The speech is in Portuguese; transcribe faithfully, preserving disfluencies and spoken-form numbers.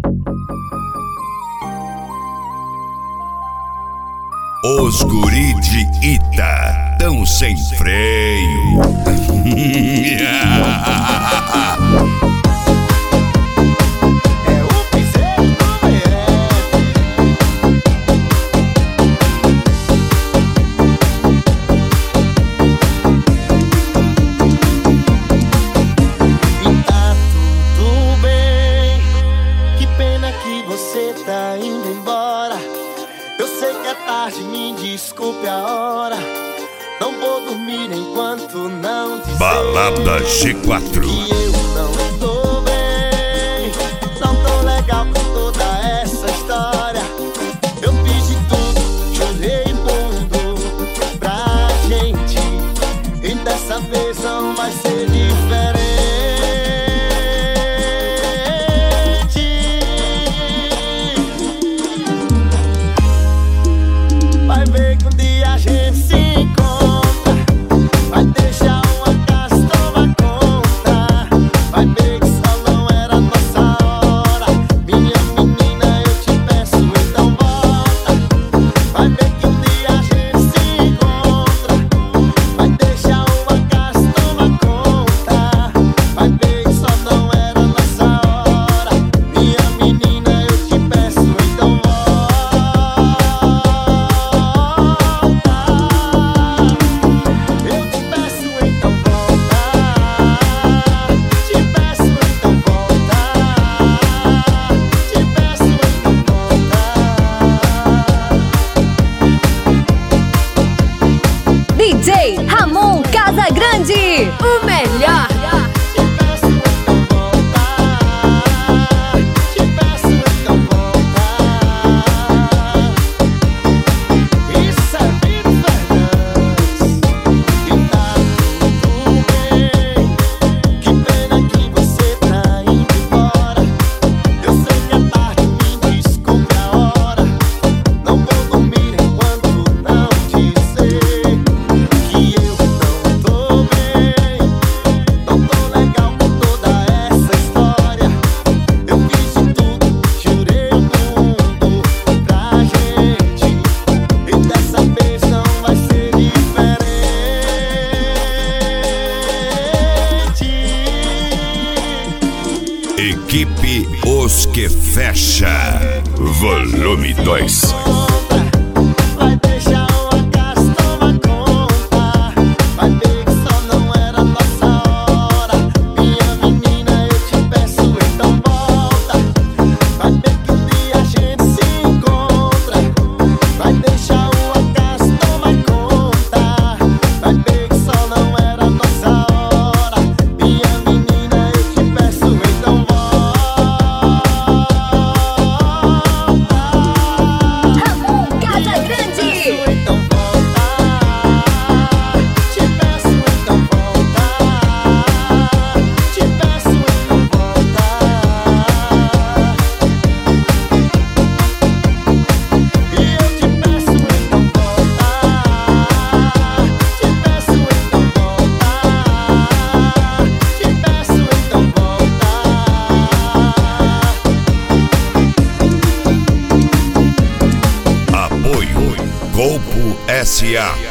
Os guri de Ita tão sem freio. É o piseiro do Merete. E tá tudo bem. Que pena que você tá indo embora. Eu sei que é tarde, me desculpe a hora. Não vou dormir enquanto não dizer Balada G quatro. que eu não tô bem. Não tô legal com toda essa história. Eu fiz de tudo, jurei mundo pra gente. E dessa vez não vai ser diferente. Vai ver que um dia a gente se encontra. Vai deixar uma casa, toma conta. Vai ver que só não era nossa hora. Minha menina, eu te peço, então volta. Vai ver que um dia a gente se encontra. Vai deixar uma casa, toma conta. Vai ver que só não era nossa hora. Minha menina, eu te peço, então volta. Eu te peço, então volta. Te peço, então volta. Te peço, então volta. D J Ramon Casagrande, o melhor. Te peço, então volta. Te peço, então volta. Isso é Vitor Fernandes. E tá tudo bem. Que pena que você tá indo embora. Eu sei que é tarde, me desculpe a hora. Não vou dormir enquanto não dizer que eu não tô bem. Não tô legal com toda essa história. Eu fiz de tudo, jurei o mundo pra gente. E dessa vez não vai ser diferente. Equipe Os Que Fecha. Volume dois. Vai deixar uma casa, toma conta. Vai ver que só não era nossa hora. Minha menina, eu te peço, então volta. Vai ver que um dia a gente se encontra. Vai deixar uma casa, toma conta. Vai ver que só não era nossa hora. Minha menina, eu te peço, então volta. Ramon Casagrande. Então volta. Te peço, então volta. Te peço, então volta. E eu te peço, então volta. Te peço, então volta. Te peço, então volta. Apoio Golpo S A